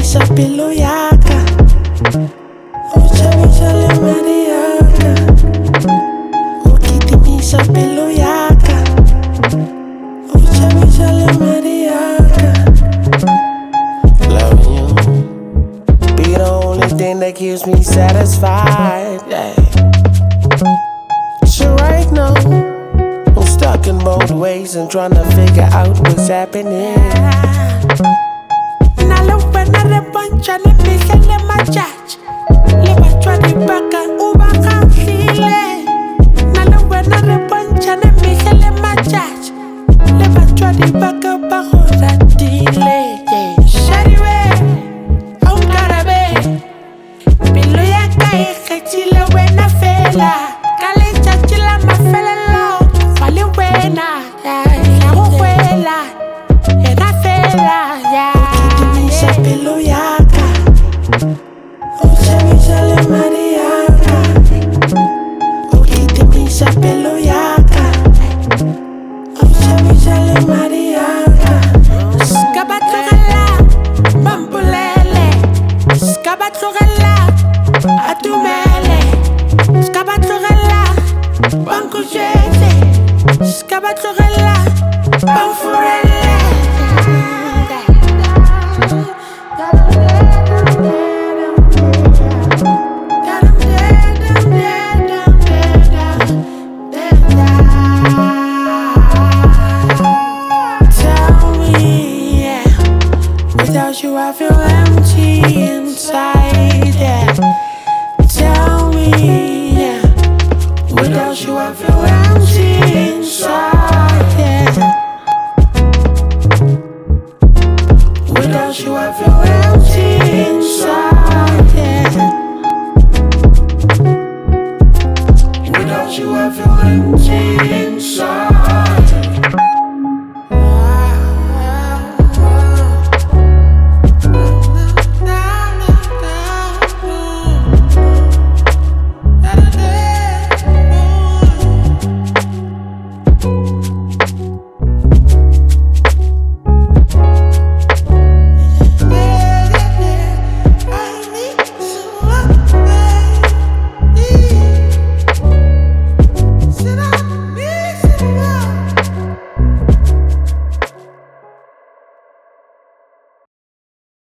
Ukitimisa pelo yaka, uchavisa le mariaka. Ukitimisa pelo yaka, uchavisa le mariaka. Loving you be the only thing that keeps me satisfied, yeah. So right now I'm stuck in both ways and trying to figure out what's happening. Nalopena de poncha ni pise le machach, le bachwa di baka uba kansile. Nalopena de poncha ni pise le machach, le bachwa di baka bajo ratile. Shariwe, aun carabe, pilo ya cae chile buena fela, cale chachila ma fela lo, vale buena, ya juela, era fela, ya. Ukitimisa pelo yaka, uchavisa le mariaka. Ukitimisa pelo yaka, uchavisa le mariaka. Skabatlogela, bambulele, skabatlogela, atumele, skabatlogela, bankujete, skabatlogela, bamfurele. Tell me, yeah, without you I feel empty inside, yeah. Tell me, yeah, without you I feel empty inside, yeah. Without you I feel empty inside, yeah. Without you I feel empty inside.